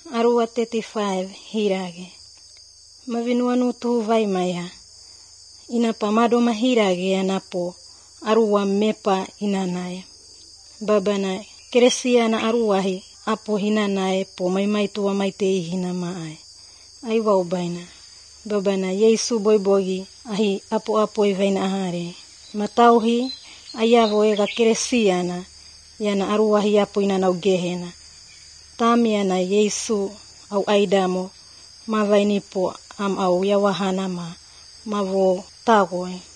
Arua 35 hirage. Mavinuanu tuhu vai maya. Inapa madoma hirage anapo arua mepa inanaya. Babana keresia na aruahi apo hinanae po maimai tuwa maitei hinamaai. Aiwa ubaina. Babana Yesu boibogi ahi apo ivaina ahare. Matauhi ayavo ega keresia na yana aruahi apo inanau gehena. Tamiana Yesu au aidamo mavainipo am au yawahana ma mavo tagoi.